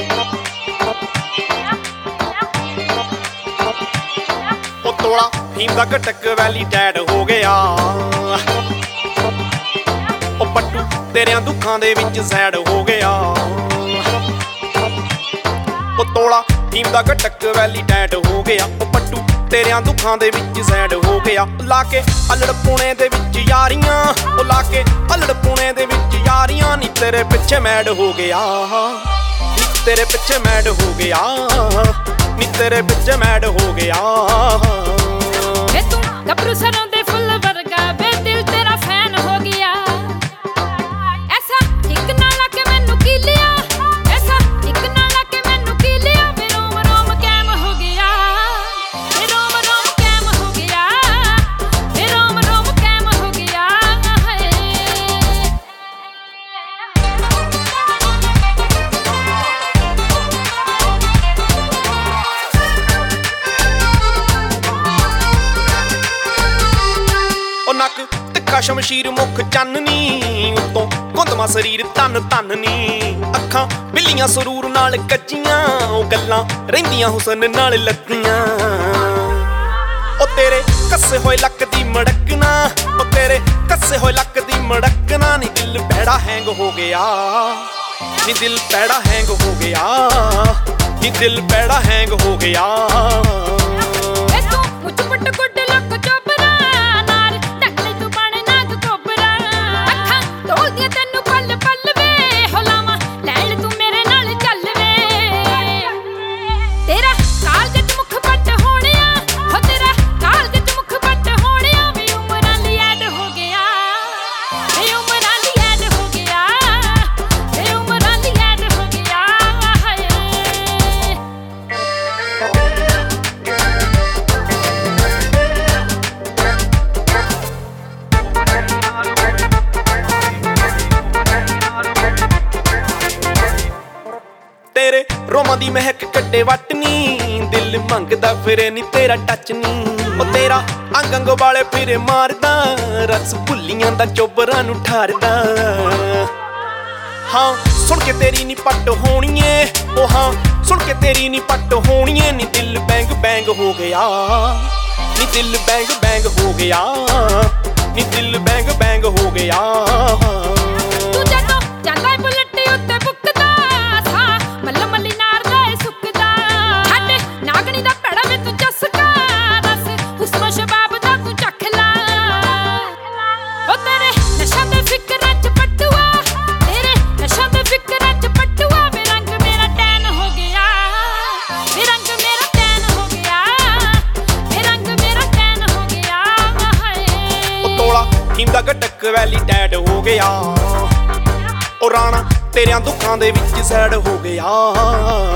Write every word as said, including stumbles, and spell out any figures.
ਉਹ ਤੋਲਾ ਫੀਮ ਦਾ ਘਟਕ ਵੈਲੀ ਟੈਡ ਹੋ ਗਿਆ। ਉਹ ਪੱਟੂ ਤੇਰਿਆਂ ਦੁੱਖਾਂ ਦੇ ਵਿੱਚ ਸੈਡ ਹੋ ਗਿਆ। ਉਹ ਤੋਲਾ ਫੀਮ ਦਾ ਘਟਕ ਵੈਲੀ ਟੈਡ ਹੋ ਗਿਆ। ਉਹ ਪੱਟੂ ਤੇਰਿਆਂ ਦੁੱਖਾਂ ਦੇ ਵਿੱਚ ਸੈਡ ਹੋ ਗਿਆ। ਲਾ ਕੇ ਅਲੜ ਪੁਣੇ ਦੇ ਵਿੱਚ ਯਾਰੀਆਂ, ਉਹ ਲਾ ਕੇ ਅਲੜ ਪੁਣੇ ਦੇ ਵਿੱਚ ਯਾਰੀਆਂ ਨੀ ਤੇਰੇ ਪਿੱਛੇ ਮੈਡ ਹੋ ਗਿਆ। ਨੀ ਤੇਰੇ ਪਿੱਛੇ ਮੈਡ ਹੋ ਗਿਆ। ਨੀ ਤੇਰੇ ਪਿੱਛੇ ਮੈਡ ਹੋ ਗਿਆ। ਵੇ ਤੂੰ ਗੱਭਰੂ ਸਰੋਂ ਦੇ ਫੁੱਲ ਵਰਗਾ ਵੇ ਦਿਲ ਤੇਰਾ ਫੈਨ ਹੋ ਗਿਆ। ਐਸਾ ਇੱਕ ਨਾ ਲਾ ਕੇ ਮੈਨੂੰ ਕੀ ਲਿਆ, ਐਸਾ ਇੱਕ ਨਾ ਲਾ ਕੇ ਮੈਨੂੰ ਕੀ ਲਿਆ। ਵੇ ਰੋਮ ਰੋਮ ਕੈਮ ਹੋ ਗਿਆ। ਵੇ ਰੋਮ ਰੋਮ ਕੈਮ ਹੋ ਗਿਆ। ਵੇ ਰੋਮ ਰੋਮ ਕੈਮ ਹੋ ਗਿਆ। ਉਹ ਨੱਕ ਤਿੱਖਾ ਸ਼ਮਸ਼ੀਰ ਮੁੱਖ ਚੰਨਨੀ, ਉੱਤੋਂ ਗੁੰਦਮਾ ਸਰੀਰ ਧਨ ਧਨ ਨੀ। ਅੱਖਾਂ ਬਿੱਲੀਆਂ ਸਰੂਰ ਨਾਲ ਕੱਜੀਆਂ, ਉਹ ਗੱਲਾਂ ਰਹਿੰਦੀਆਂ ਹੁਸਨ ਨਾਲ ਲੱਦੀਆਂ। ਉਹ ਤੇਰੇ ਕੱਸੇ ਹੋਏ ਲੱਕ ਦੀ ਮੜਕਣਾ, ਉਹ ਤੇਰੇ ਕੱਸੇ ਹੋਏ ਲੱਕ ਦੀ ਮੜਕਣਾ ਨੀ ਦਿਲ ਭੈੜਾ ਹੈਂਗ ਹੋ ਗਿਆ। ਨੀ ਦਿਲ ਭੈੜਾ ਹੈਂਗ ਹੋ ਗਿਆ। ਨੀ ਦਿਲ ਭੈੜਾ ਹੈਂਗ ਹੋ ਗਿਆ। ਵੇ ਤੂੰ ਮੁੱਛ ਪੁੱਟ ਗੁੱਡ ਲੱਕ ਚੋਬਰਾ ਨਾਲ ਨਕਲੀ ਤੂੰ ਬਣ ਨਾਗ ਕੋਬਰਾ। ਅੱਖਾਂ ਢੋਲਦੀਆਂ ਤੈਨੂੰ ਪਲ ਪਲ ਵੇ ਹੋ ਲਾਵਾਂ ਲੈਣ ਤੂੰ ਮੇਰੇ ਨਾਲ ਚੱਲ ਵੇ। ਤੇਰਾ ਕਾਲਜ ਚ ਮੁੱਖ ਪੱਟ ਹੋਣਿਆ, ਹੋ ਤੇਰਾ ਕਾਲਜ ਚ ਮੁੱਖ ਪੱਟ ਹੋਣਿਆ। ਵੀ ਉਮਰਾਂ ਲਈ ਐਡ ਹੋ ਗਿਆ। ਵੀ ਉਮਰਾਂ ਲਈ ਐਡ ਹੋ ਗਿਆ। ਵੀ ਉਮਰਾਂ ਲਈ ਐਡ ਹੋ ਗਿਆ। ਹਾਏ ਤੇਰੇ ਰੋਮਾਂ ਦੀ ਮਹਿਕ ਕੱਢੇ ਵੱਟ ਨੀ, ਦਿਲ ਮੰਗਦਾ ਫਿਰੇ ਨੀ ਤੇਰਾ ਟੱਚ ਨੀ। ਉਹ ਤੇਰਾ ਅੰਗ ਅੰਗ ਵਾਲੇ ਫਿਰੇ ਮਾਰਦਾ, ਰਸ ਭੁੱਲੀਆਂ ਦਾ ਚੋਬਰਾਂ ਨੂੰ ਠਾਰਦਾ। ਹਾਂ ਸੁਣ ਕੇ ਤੇਰੀ ਨੀ ਪੱਟ ਹੋਣੀਏ, ਉਹ ਹਾਂ ਸੁਣ ਕੇ ਤੇਰੀ ਨੀ ਪੱਟ ਹੋਣੀਏ। ਨੀ ਦਿਲ ਬੈਂਗ ਬੈਂਗ ਹੋ ਗਿਆ। ਨੀ ਦਿਲ ਬੈਂਗ ਬੈਂਗ ਹੋ ਗਿਆ। ਨੀ ਦਿਲ ਬੈਂਗ ਬੈਂਗ ਹੋ ਗਿਆ। ਤੂੰ ਜਦੋਂ ਜਾਂਦਾ ਏ ਬੁਲਟ ਉੱਤੇ ਬੁੱਕਦਾ ਸਾਂ, ਮੱਲ ਮੱਲੀ ਨਾਰਦਾ ਏ ਸੁੱਕਦਾ। ਸਾਡੇ ਨਾਗਣੀ ਦਾ ਭੈੜਾ ਵੇ ਤੂੰ ਚਸਕਾ, ਰਸ ਹੁਸਨ ਸ਼ਬਾਬ ਦਾ ਤੂੰ ਚੱਖ ਲਾ। ਉਹ ਤੇਰੇ ਨਸ਼ਾ ਦੇ ਫਿਕਰਾਂ ਚ ਪਟੂਆ, ਤੇਰੇ ਨਸ਼ਾ ਦੇ ਫਿਕਰਾਂ ਚ ਪਟੂਆ। ਵੇ ਰੰਗ ਮੇਰਾ ਟੈਨ ਹੋ ਗਿਆ। ਵੇ ਰੰਗ ਮੇਰਾ ਟੈਨ ਹੋ ਗਿਆ। ਵੇ ਰੰਗ ਮੇਰਾ ਟੈਨ ਹੋ ਗਿਆ। ਹਾਏ ਉਹ ਤੋਲਾ ਫੀਮ ਦਾ ਘਟਕ ਵੈਲੀ ਟੈਡ ਹੋ ਗਿਆ। ਉਹ ਰਾਣਾ ਤੇਰਿਆਂ ਦੁੱਖਾਂ ਦੇ ਵਿੱਚ ਸੈਡ ਹੋ ਗਿਆ।